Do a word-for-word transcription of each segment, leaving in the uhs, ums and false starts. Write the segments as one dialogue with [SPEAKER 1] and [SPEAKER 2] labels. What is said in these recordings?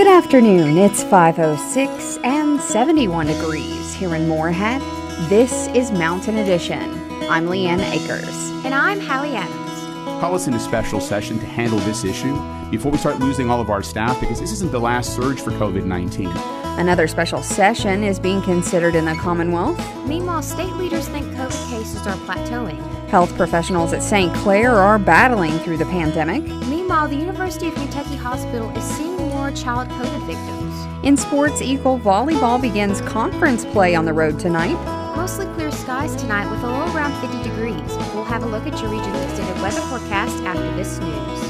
[SPEAKER 1] Good afternoon. It's five oh six and seventy-one degrees here in Moorhead. This is Mountain Edition. I'm Leanne Akers.
[SPEAKER 2] And I'm Hallie Adams.
[SPEAKER 3] Call us in a special session to handle this issue before we start losing all of our staff, because this isn't the last surge for covid nineteen.
[SPEAKER 1] Another special session is being considered in the Commonwealth.
[SPEAKER 2] Meanwhile, state leaders think COVID cases are plateauing.
[SPEAKER 1] Health professionals at Saint Clair are battling through the pandemic.
[SPEAKER 2] Meanwhile, the University of Kentucky Hospital is seeing more child COVID victims.
[SPEAKER 1] In sports, Eagle volleyball begins conference play on the road tonight.
[SPEAKER 2] Mostly clear skies tonight with a low around fifty degrees. We'll have a look at your region's extended weather forecast after this news.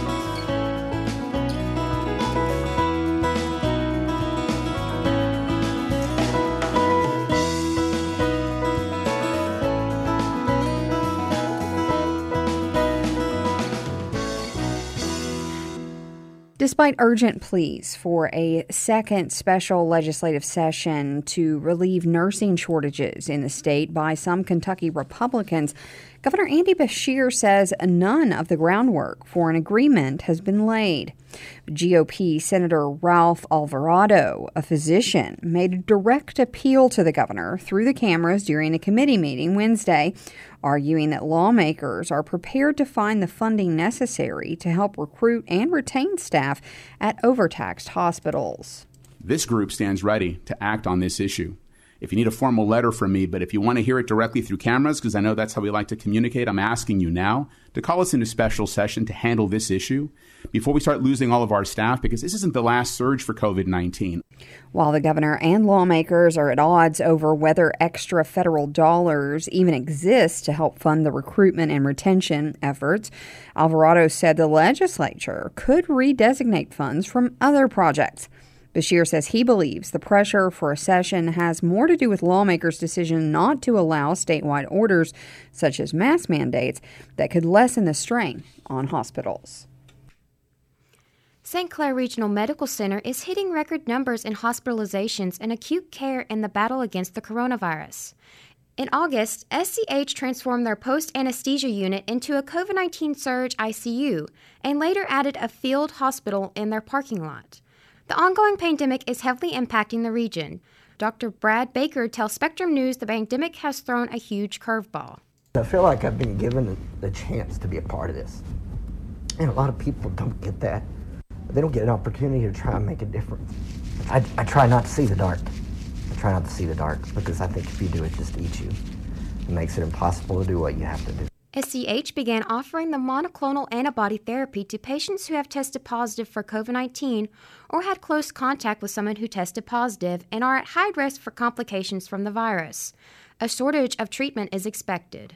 [SPEAKER 1] Despite urgent pleas for a second special legislative session to relieve nursing shortages in the state by some Kentucky Republicans, Governor Andy Beshear says none of the groundwork for an agreement has been laid. G O P Senator Ralph Alvarado, a physician, made a direct appeal to the governor through the cameras during a committee meeting Wednesday, arguing that lawmakers are prepared to find the funding necessary to help recruit and retain staff at overtaxed hospitals.
[SPEAKER 3] This group stands ready to act on this issue. If you need a formal letter from me, but if you want to hear it directly through cameras, because I know that's how we like to communicate, I'm asking you now to call us in a special session to handle this issue before we start losing all of our staff, because this isn't the last surge for covid nineteen.
[SPEAKER 1] While the governor and lawmakers are at odds over whether extra federal dollars even exist to help fund the recruitment and retention efforts, Alvarado said the legislature could redesignate funds from other projects. Beshear says he believes the pressure for a session has more to do with lawmakers' decision not to allow statewide orders, such as mask mandates, that could lessen the strain on hospitals.
[SPEAKER 2] Saint Clair Regional Medical Center is hitting record numbers in hospitalizations and acute care in the battle against the coronavirus. In August, S C H transformed their post-anesthesia unit into a covid nineteen surge I C U and later added a field hospital in their parking lot. The ongoing pandemic is heavily impacting the region. Doctor Brad Baker tells Spectrum News the pandemic has thrown a huge curveball.
[SPEAKER 4] I feel like I've been given the chance to be a part of this. And a lot of people don't get that. They don't get an opportunity to try and make a difference. I, I try not to see the dark. I try not to see the dark because I think if you do, it just eats you. It makes it impossible to do what you have to do.
[SPEAKER 2] S C H began offering the monoclonal antibody therapy to patients who have tested positive for covid nineteen or had close contact with someone who tested positive and are at high risk for complications from the virus. A shortage of treatment is expected.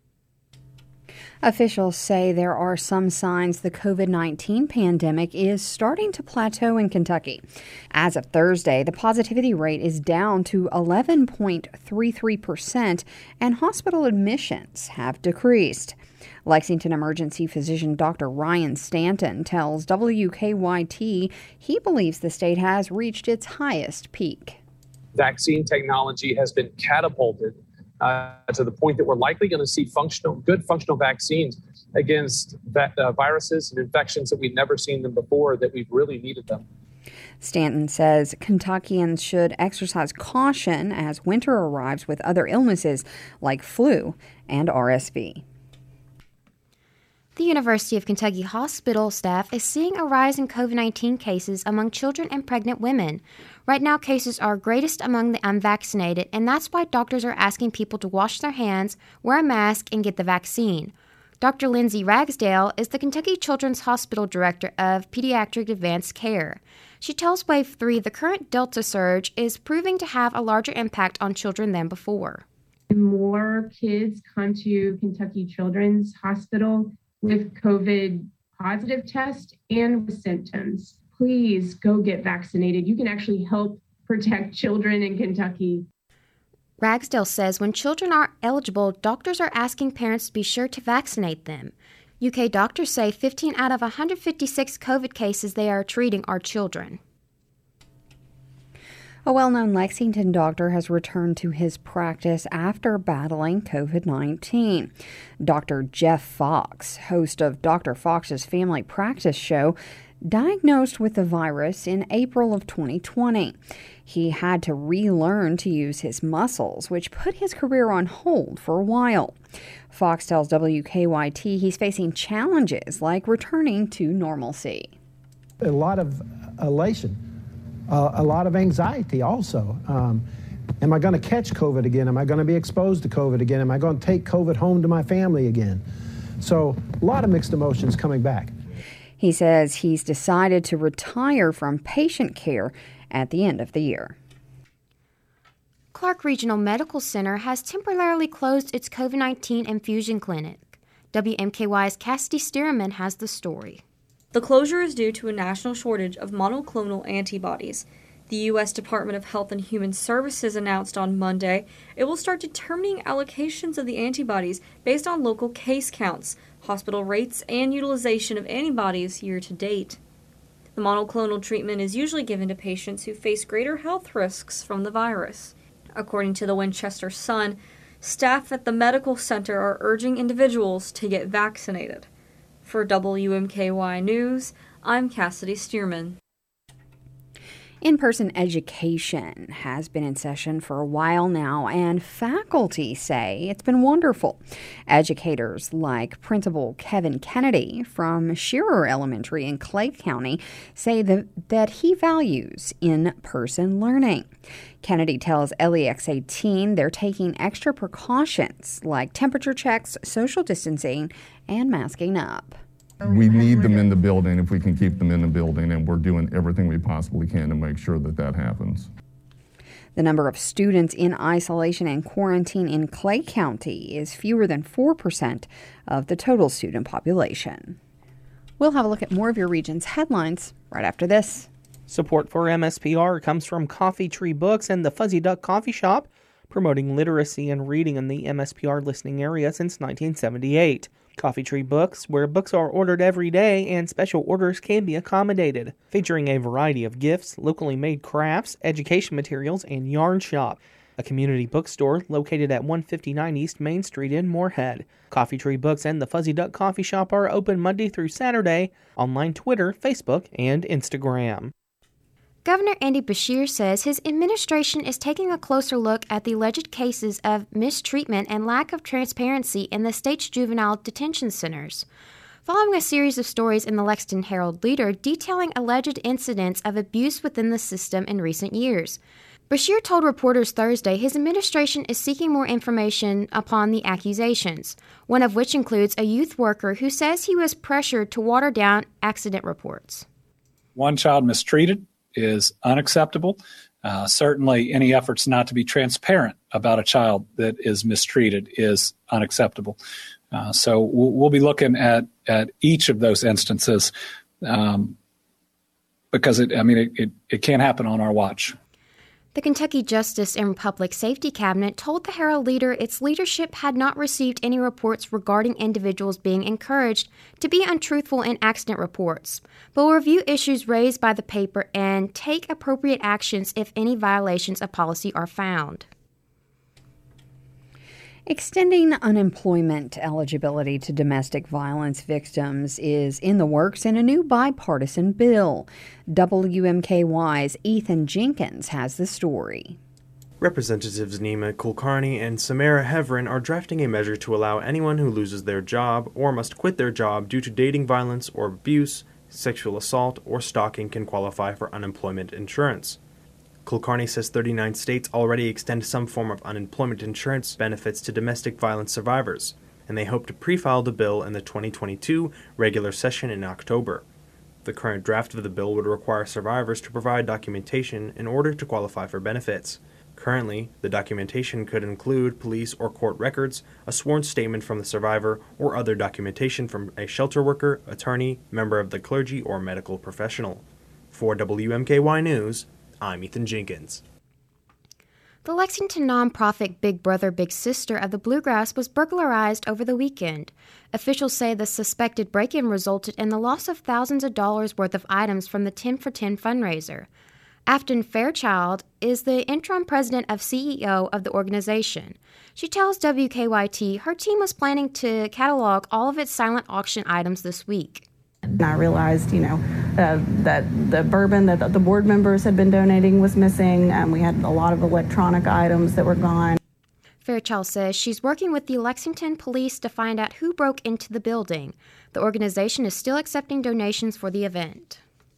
[SPEAKER 1] Officials say there are some signs the covid nineteen pandemic is starting to plateau in Kentucky. As of Thursday, the positivity rate is down to eleven point three three percent, and hospital admissions have decreased. Lexington emergency physician Doctor Ryan Stanton tells W K Y T he believes the state has reached its highest peak.
[SPEAKER 5] Vaccine technology has been catapulted Uh, to the point that we're likely going to see functional, good functional vaccines against va- uh, viruses and infections that we've never seen them before, that we've really needed them.
[SPEAKER 1] Stanton says Kentuckians should exercise caution as winter arrives with other illnesses like flu and R S V.
[SPEAKER 2] The University of Kentucky Hospital staff is seeing a rise in covid nineteen cases among children and pregnant women. Right now, cases are greatest among the unvaccinated, and that's why doctors are asking people to wash their hands, wear a mask, and get the vaccine. Doctor Lindsay Ragsdale is the Kentucky Children's Hospital Director of Pediatric Advanced Care. She tells Wave three the current Delta surge is proving to have a larger impact on children than before.
[SPEAKER 6] More kids come to Kentucky Children's Hospital with COVID positive test and with symptoms. Please go get vaccinated. You can actually help protect children in Kentucky.
[SPEAKER 2] Ragsdale says when children are eligible, doctors are asking parents to be sure to vaccinate them. U K doctors say fifteen out of one hundred fifty-six COVID cases they are treating are children.
[SPEAKER 1] A well-known Lexington doctor has returned to his practice after battling covid nineteen. Doctor Jeff Fox, host of Doctor Fox's Family Practice Show, diagnosed with the virus in April of twenty twenty. He had to relearn to use his muscles, which put his career on hold for a while. Fox tells W K Y T he's facing challenges like returning to normalcy.
[SPEAKER 7] A lot of elation, uh, a lot of anxiety also. Um, am I going to catch COVID again? Am I going to be exposed to COVID again? Am I going to take COVID home to my family again? So a lot of mixed emotions coming back.
[SPEAKER 1] He says he's decided to retire from patient care at the end of the year.
[SPEAKER 2] Clark Regional Medical Center has temporarily closed its COVID nineteen infusion clinic. W M K Y's Cassidy Stearman has the story.
[SPEAKER 8] The closure is due to a national shortage of monoclonal antibodies. The U S Department of Health and Human Services announced on Monday it will start determining allocations of the antibodies based on local case counts, hospital rates, and utilization of antibodies year to date. The monoclonal treatment is usually given to patients who face greater health risks from the virus. According to the Winchester Sun, staff at the medical center are urging individuals to get vaccinated. For W M K Y News, I'm Cassidy Stearman.
[SPEAKER 1] In-person education has been in session for a while now, and faculty say it's been wonderful. Educators like Principal Kevin Kennedy from Shearer Elementary in Clay County say that, that he values in-person learning. Kennedy tells L E X eighteen they're taking extra precautions like temperature checks, social distancing, and masking up.
[SPEAKER 9] We need them in the building if we can keep them in the building, and we're doing everything we possibly can to make sure that that happens.
[SPEAKER 1] The number of students in isolation and quarantine in Clay County is fewer than four percent of the total student population. We'll have a look at more of your region's headlines right after this.
[SPEAKER 10] Support for M S P R comes from Coffee Tree Books and the Fuzzy Duck Coffee Shop, promoting literacy and reading in the M S P R listening area since nineteen seventy-eight. Coffee Tree Books, where books are ordered every day and special orders can be accommodated, featuring a variety of gifts, locally made crafts, education materials, and yarn shop. A community bookstore located at one fifty-nine East Main Street in Moorhead. Coffee Tree Books and the Fuzzy Duck Coffee Shop are open Monday through Saturday, online Twitter, Facebook, and Instagram.
[SPEAKER 2] Governor Andy Beshear says his administration is taking a closer look at the alleged cases of mistreatment and lack of transparency in the state's juvenile detention centers. Following a series of stories in the Lexington Herald-Leader detailing alleged incidents of abuse within the system in recent years. Beshear told reporters Thursday his administration is seeking more information upon the accusations, one of which includes a youth worker who says he was pressured to water down accident reports.
[SPEAKER 11] One child mistreated is unacceptable. Uh, certainly, any efforts not to be transparent about a child that is mistreated is unacceptable. Uh, so we'll, we'll be looking at, at each of those instances um, because, it, I mean, it, it, it can't happen on our watch.
[SPEAKER 2] The Kentucky Justice and Public Safety Cabinet told the Herald-Leader its leadership had not received any reports regarding individuals being encouraged to be untruthful in accident reports, but will review issues raised by the paper and take appropriate actions if any violations of policy are found.
[SPEAKER 1] Extending unemployment eligibility to domestic violence victims is in the works in a new bipartisan bill. W M K Y's Ethan Jenkins has the story.
[SPEAKER 12] Representatives Nima Kulkarni and Samara Heverin are drafting a measure to allow anyone who loses their job or must quit their job due to dating violence or abuse, sexual assault, or stalking can qualify for unemployment insurance. Kulkarni says thirty-nine states already extend some form of unemployment insurance benefits to domestic violence survivors, and they hope to pre-file the bill in the twenty twenty-two regular session in October. The current draft of the bill would require survivors to provide documentation in order to qualify for benefits. Currently, the documentation could include police or court records, a sworn statement from the survivor, or other documentation from a shelter worker, attorney, member of the clergy, or medical professional. For W M K Y News, I'm Ethan Jenkins.
[SPEAKER 2] The Lexington nonprofit Big Brother Big Sister of the Bluegrass was burglarized over the weekend. Officials say the suspected break-in resulted in the loss of thousands of dollars worth of items from the ten for ten fundraiser. Afton Fairchild is the interim president of C E O of the organization. She tells W K Y T her team was planning to catalog all of its silent auction items this week.
[SPEAKER 13] And I realized, you know, uh, that the bourbon that the board members had been donating was missing, and we had a lot of electronic items that were gone.
[SPEAKER 2] Fairchild says she's working with the Lexington police to find out who broke into the building. The organization is still accepting donations for the event.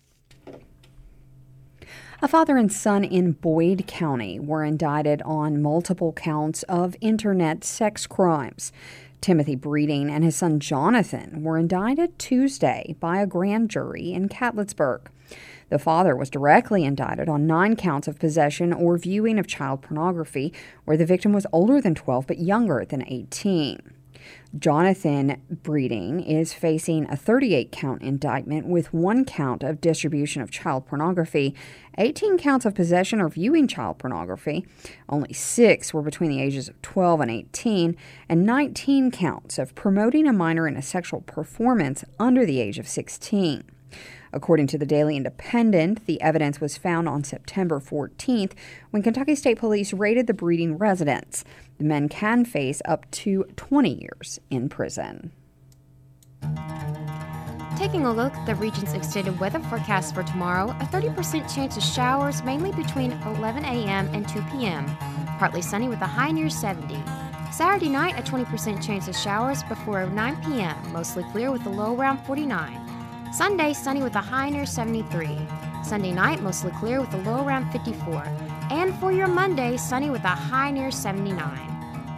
[SPEAKER 1] A father and son in Boyd County were indicted on multiple counts of internet sex crimes. Timothy Breeding and his son Jonathan were indicted Tuesday by a grand jury in Catlettsburg. The father was directly indicted on nine counts of possession or viewing of child pornography, where the victim was older than twelve but younger than eighteen. Jonathan Breeding is facing a thirty-eight count indictment with one count of distribution of child pornography, eighteen counts of possession or viewing child pornography. Only six were between the ages of twelve and eighteen, and nineteen counts of promoting a minor in a sexual performance under the age of sixteen. According to the Daily Independent, the evidence was found on September fourteenth when Kentucky State Police raided the Breeding residence. The men can face up to twenty years in prison.
[SPEAKER 2] Taking a look at the region's extended weather forecast for tomorrow, a thirty percent chance of showers mainly between eleven a.m. and two p.m. Partly sunny with a high near seventy. Saturday night, a twenty percent chance of showers before nine p.m., mostly clear with a low around forty-nine. Sunday, sunny with a high near seventy-three. Sunday night, mostly clear with a low around fifty-four. And for your Monday, sunny with a high near seventy-nine.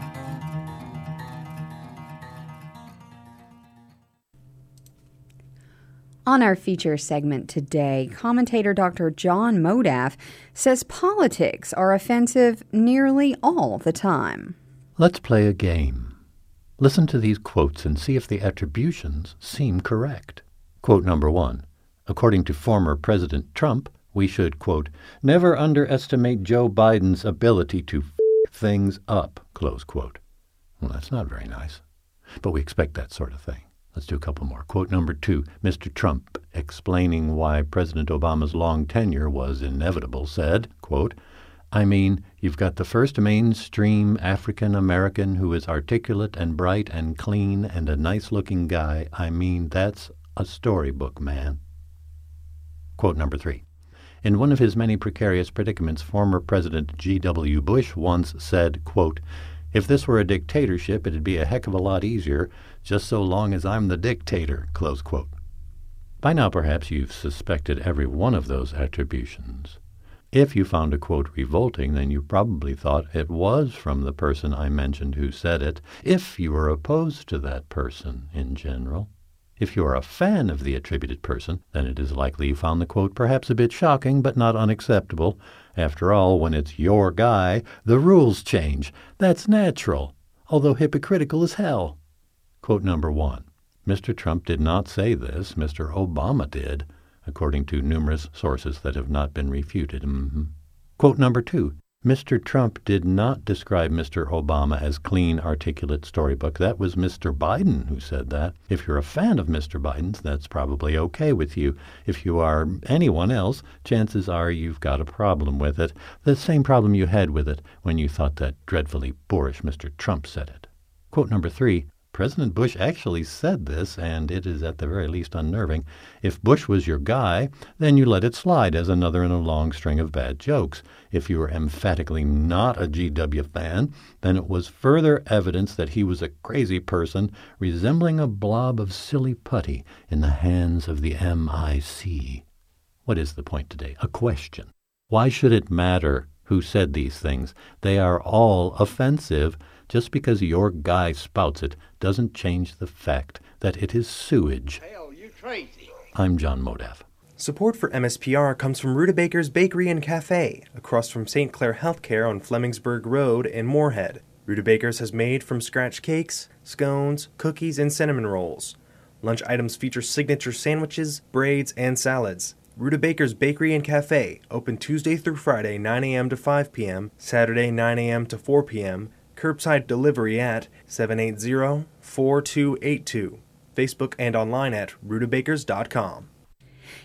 [SPEAKER 1] On our feature segment today, commentator Doctor John Modaff says politics are offensive nearly all the time.
[SPEAKER 14] Let's play a game. Listen to these quotes and see if the attributions seem correct. Quote number one. According to former President Trump, we should, quote, never underestimate Joe Biden's ability to f*** things up, close quote. Well, that's not very nice, but we expect that sort of thing. Let's do a couple more. Quote number two. Mister Trump, explaining why President Obama's long tenure was inevitable, said, quote, I mean, you've got the first mainstream African-American who is articulate and bright and clean and a nice-looking guy. I mean, that's a storybook, man. Quote number three. In one of his many precarious predicaments, former President G W Bush once said, quote, if this were a dictatorship, it'd be a heck of a lot easier, just so long as I'm the dictator, close quote. By now, perhaps you've suspected every one of those attributions. If you found a quote revolting, then you probably thought it was from the person I mentioned who said it, if you were opposed to that person in general. If you are a fan of the attributed person, then it is likely you found the quote perhaps a bit shocking, but not unacceptable. After all, when it's your guy, the rules change. That's natural, although hypocritical as hell. Quote number one. Mister Trump did not say this. Mister Obama did, according to numerous sources that have not been refuted. Mm-hmm. Quote number two. Mister Trump did not describe Mister Obama as clean, articulate storybook. That was Mister Biden who said that. If you're a fan of Mister Biden's, that's probably okay with you. If you are anyone else, chances are you've got a problem with it. The same problem you had with it when you thought that dreadfully boorish Mister Trump said it. Quote number three. President Bush actually said this, and it is at the very least unnerving. If Bush was your guy, then you let it slide as another in a long string of bad jokes. If you were emphatically not a G W fan, then it was further evidence that he was a crazy person resembling a blob of silly putty in the hands of the M I C. What is the point today? A question. Why should it matter who said these things? They are all offensive. Just because your guy spouts it doesn't change the fact that it is sewage.
[SPEAKER 15] Hell, you crazy.
[SPEAKER 14] I'm John Modaff.
[SPEAKER 12] Support for M S P R comes from Rutabaker's Bakery and Cafe, across from Saint Clair Healthcare on Flemingsburg Road in Moorhead. Rutabaker's has made from scratch cakes, scones, cookies, and cinnamon rolls. Lunch items feature signature sandwiches, braids, and salads. Rutabaker's Bakery and Cafe, open Tuesday through Friday, nine a.m. to five p.m., Saturday, nine a.m. to four p.m., curbside delivery at seven eight zero, four two eight two. Facebook and online at rutabakers dot com.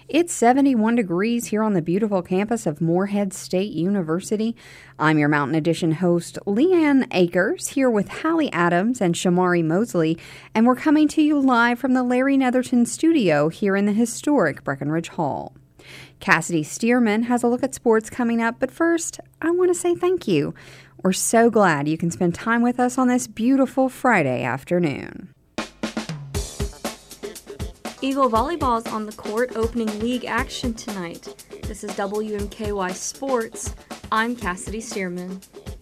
[SPEAKER 1] It's seventy-one degrees here on the beautiful campus of Morehead State University. I'm your Mountain Edition host, Leanne Akers, here with Hallie Adams and Shamari Mosley, and we're coming to you live from the Larry Netherton studio here in the historic Breckenridge Hall. Cassidy Stearman has a look at sports coming up, but first, I want to say thank you. We're so glad you can spend time with us on this beautiful Friday afternoon.
[SPEAKER 8] Eagle Volleyball is on the court opening league action tonight. This is W M K Y Sports. I'm Cassidy Stearman.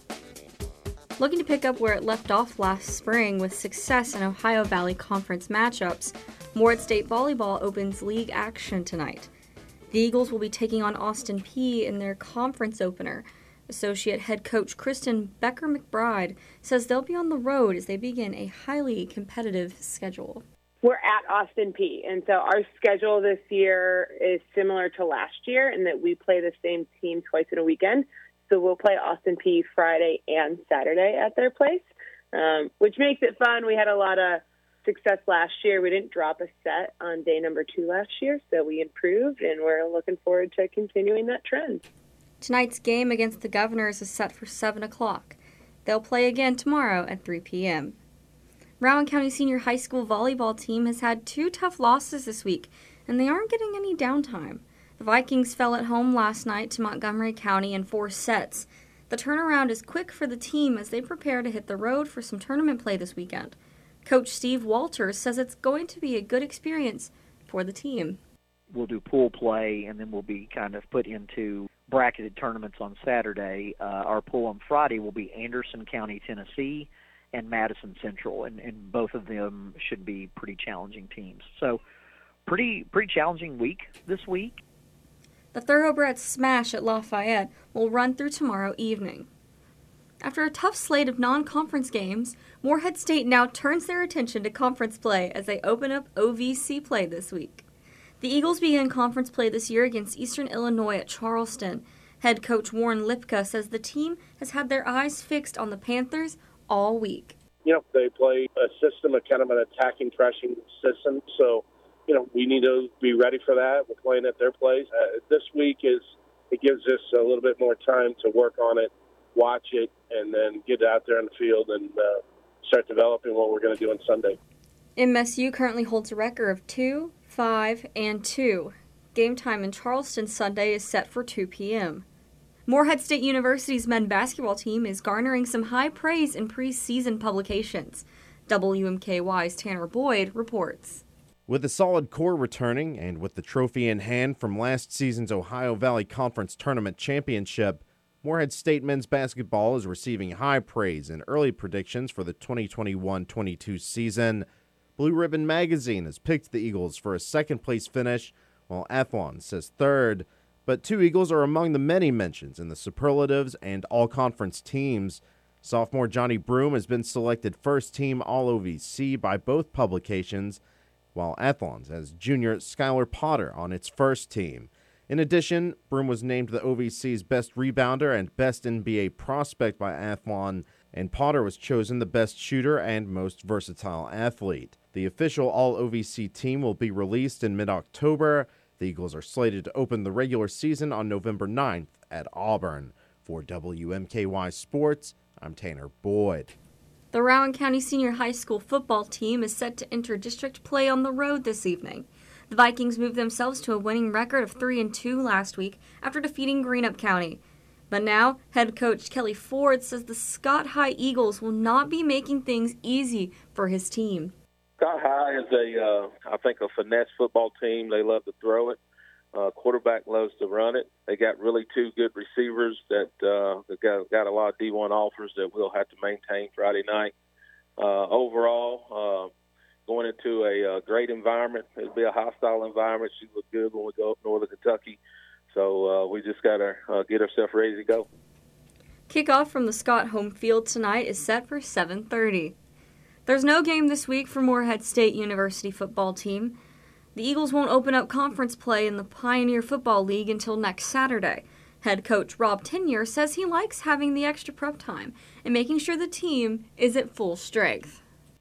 [SPEAKER 8] Looking to pick up where it left off last spring with success in Ohio Valley Conference matchups, Morehead State Volleyball opens league action tonight. The Eagles will be taking on Austin Peay in their conference opener. Associate head coach Kristen Becker-McBride says they'll be on the road as they begin a highly competitive schedule.
[SPEAKER 15] We're at Austin Peay, and so our schedule this year is similar to last year in that we play the same team twice in a weekend. So we'll play Austin Peay Friday and Saturday at their place, um, which makes it fun. We had a lot of success last year. We didn't drop a set on day number two last year, so we improved, and we're looking forward to continuing that trend.
[SPEAKER 8] Tonight's game against the Governors is set for seven o'clock. They'll play again tomorrow at three p.m. Rowan County Senior High School volleyball team has had two tough losses this week, and they aren't getting any downtime. The Vikings fell at home last night to Montgomery County in four sets. The turnaround is quick for the team as they prepare to hit the road for some tournament play this weekend. Coach Steve Walters says it's going to be a good experience for the team.
[SPEAKER 16] We'll do pool play, and then we'll be kind of put into bracketed tournaments on Saturday. Uh, our pool on Friday will be Anderson County, Tennessee, and Madison Central, and, and both of them should be pretty challenging teams. So pretty pretty challenging week this week.
[SPEAKER 8] The Thoroughbred Smash at Lafayette will run through tomorrow evening. After a tough slate of non-conference games, Morehead State now turns their attention to conference play as they open up O V C play this week. The Eagles began conference play this year against Eastern Illinois at Charleston. Head coach Warren Lipka says the team has had their eyes fixed on the Panthers all week.
[SPEAKER 17] You know, they play a system, a kind of an attacking, pressing system. So, you know, we need to be ready for that. We're playing at their place. Uh, this week is it gives us a little bit more time to work on it, watch it, and then get out there in the field and uh, start developing what we're going to do on Sunday.
[SPEAKER 8] M S U currently holds a record of two, five, and two. Game time in Charleston Sunday is set for two p.m. Morehead State University's men's basketball team is garnering some high praise in preseason publications. W M K Y's Tanner Boyd reports.
[SPEAKER 18] With a solid core returning and with the trophy in hand from last season's Ohio Valley Conference Tournament Championship, Morehead State men's basketball is receiving high praise in early predictions for the twenty twenty-one twenty-two season. Blue Ribbon Magazine has picked the Eagles for a second-place finish, while Athlon says third. But two Eagles are among the many mentions in the superlatives and all-conference teams. Sophomore Johnny Broom has been selected first-team All-O V C by both publications, while Athlon's has junior Skylar Potter on its first team. In addition, Broom was named the O V C's best rebounder and best N B A prospect by Athlon, and Potter was chosen the best shooter and most versatile athlete. The official All-O V C team will be released in mid-October. The Eagles are slated to open the regular season on November ninth at Auburn. For W M K Y Sports, I'm Tanner Boyd.
[SPEAKER 8] The Rowan County Senior High School football team is set to enter district play on the road this evening. The Vikings moved themselves to a winning record of three and two last week after defeating Greenup County. But now, head coach Kelly Ford says the Scott High Eagles will not be making things easy for his team.
[SPEAKER 19] Scott High is a, uh, I think, a finesse football team. They love to throw it. Uh, quarterback loves to run it. They got really two good receivers that uh, they got, got a lot of D one offers that we'll have to maintain Friday night. Uh, overall, uh, going into a uh, great environment. It'll be a hostile environment. She look good when we go up Northern Kentucky. So uh, we just got to uh, get ourselves ready to go.
[SPEAKER 8] Kickoff from the Scott home field tonight is set for seven thirty. There's no game this week for Morehead State University football team. The Eagles won't open up conference play in the Pioneer Football League until next Saturday. Head coach Rob Tenier says he likes having the extra prep time and making sure the team is at full strength.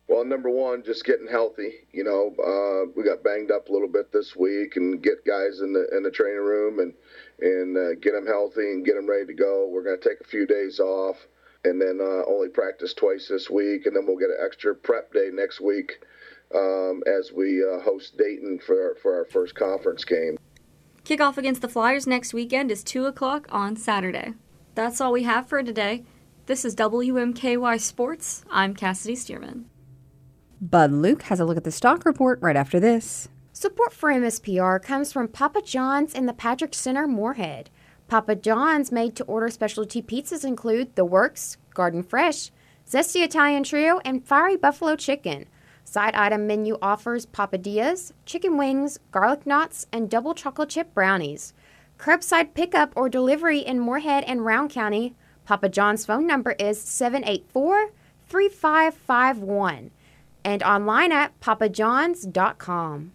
[SPEAKER 20] Well, number one, just getting healthy. You know, uh, we got banged up a little bit this week, and get guys in the in the training room and and uh, get them healthy and get them ready to go. We're going to take a few days off, and then uh, only practice twice this week, and then we'll get an extra prep day next week um, as we uh, host Dayton for for our first conference game.
[SPEAKER 8] Kickoff against the Flyers next weekend is two o'clock on Saturday. That's all we have for today. This is W M K Y Sports. I'm Cassidy Stearman.
[SPEAKER 1] Bud Luke has a look at the stock report right after this.
[SPEAKER 2] Support for M S P R comes from Papa John's and the Patrick Center, Moorhead. Papa John's made-to-order specialty pizzas include The Works, Garden Fresh, Zesty Italian Trio, and Fiery Buffalo Chicken. Side item menu offers papadillas, chicken wings, garlic knots, and double chocolate chip brownies. Curbside pickup or delivery in Moorhead and Round County. Papa John's phone number is seven eight four, three five five one. And online at papa johns dot com.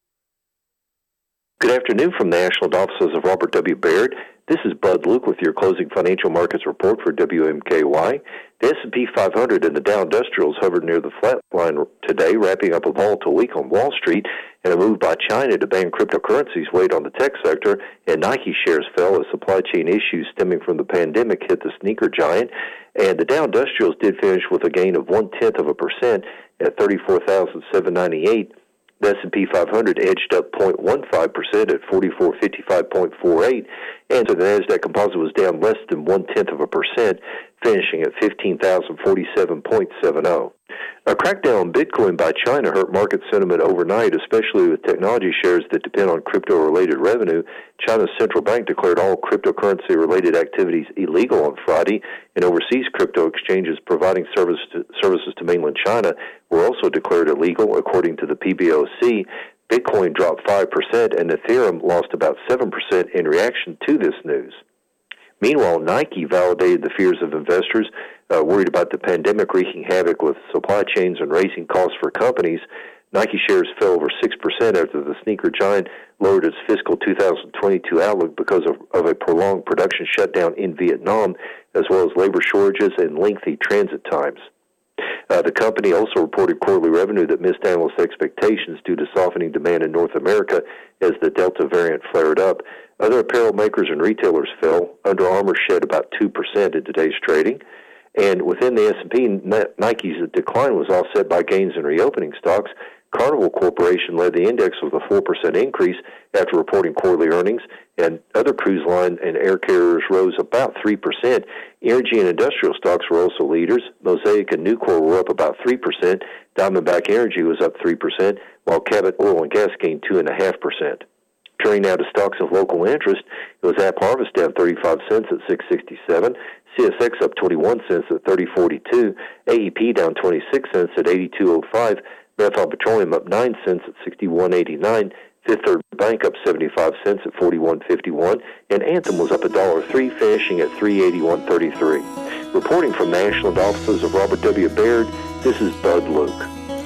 [SPEAKER 21] Good afternoon from the National Offices of Robert W. Baird. This is Bud Luke with your closing financial markets report for W M K Y. The S and P five hundred and the Dow Industrials hovered near the flat line today, wrapping up a volatile week on Wall Street, and a move by China to ban cryptocurrencies weighed on the tech sector, and Nike shares fell as supply chain issues stemming from the pandemic hit the sneaker giant. And the Dow Industrials did finish with a gain of one-tenth of a percent at thirty-four thousand seven hundred ninety-eight. The S and P five hundred edged up zero point one five percent at forty-four fifty-five point four eight, and so the Nasdaq Composite was down less than one-tenth of a percent, finishing at fifteen thousand forty-seven point seven zero. A crackdown on Bitcoin by China hurt market sentiment overnight, especially with technology shares that depend on crypto-related revenue. China's central bank declared all cryptocurrency-related activities illegal on Friday, and overseas crypto exchanges providing service to, services to mainland China were also declared illegal, according to the P B O C. Bitcoin dropped five percent, and Ethereum lost about seven percent in reaction to this news. Meanwhile, Nike validated the fears of investors uh, worried about the pandemic wreaking havoc with supply chains and raising costs for companies. Nike shares fell over six percent after the sneaker giant lowered its fiscal two thousand twenty-two outlook because of, of a prolonged production shutdown in Vietnam, as well as labor shortages and lengthy transit times. Uh, the company also reported quarterly revenue that missed analyst expectations due to softening demand in North America as the Delta variant flared up. Other apparel makers and retailers fell. Under Armour shed about two percent in today's trading. And within the S and P, Nike's decline was offset by gains in reopening stocks. Carnival Corporation led the index with a four percent increase after reporting quarterly earnings, and other cruise line and air carriers rose about three percent. Energy and industrial stocks were also leaders. Mosaic and Nucor were up about three percent. Diamondback Energy was up three percent, while Cabot Oil and Gas gained two point five percent. Turning now to stocks of local interest, it was AppHarvest down thirty-five cents at six sixty-seven, C S X up twenty-one cents at thirty forty-two, A E P down twenty-six cents at eighty-two oh five, Marathon Petroleum up nine cents at sixty-one eighty-nine, Fifth Third Bank up seventy-five cents at forty-one fifty-one, and Anthem was up one dollar three, finishing at three eighty-one thirty-three. Reporting from the National Offices of Robert W. Baird, this is Bud Luke.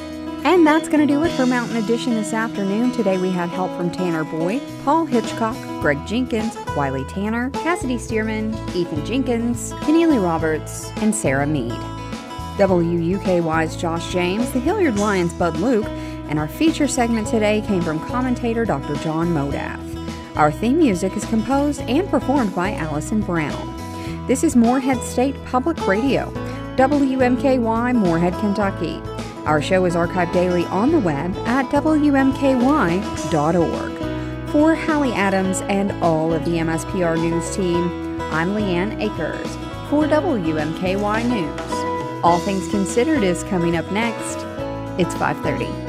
[SPEAKER 1] And that's going to do it for Mountain Edition this afternoon. Today we had help from Tanner Boyd, Paul Hitchcock, Greg Jenkins, Wiley Tanner, Cassidy Stearman, Ethan Jenkins, Keneally Roberts, and Sarah Mead. W U K Y's Josh James, the Hilliard Lions' Bud Luke, and our feature segment today came from commentator Doctor John Modaff. Our theme music is composed and performed by Allison Brown. This is Moorhead State Public Radio, W M K Y, Moorhead, Kentucky. Our show is archived daily on the web at W M K Y dot org. For Hallie Adams and all of the M S P R News team, I'm Leanne Akers for W M K Y News. All Things Considered is coming up next. It's five thirty.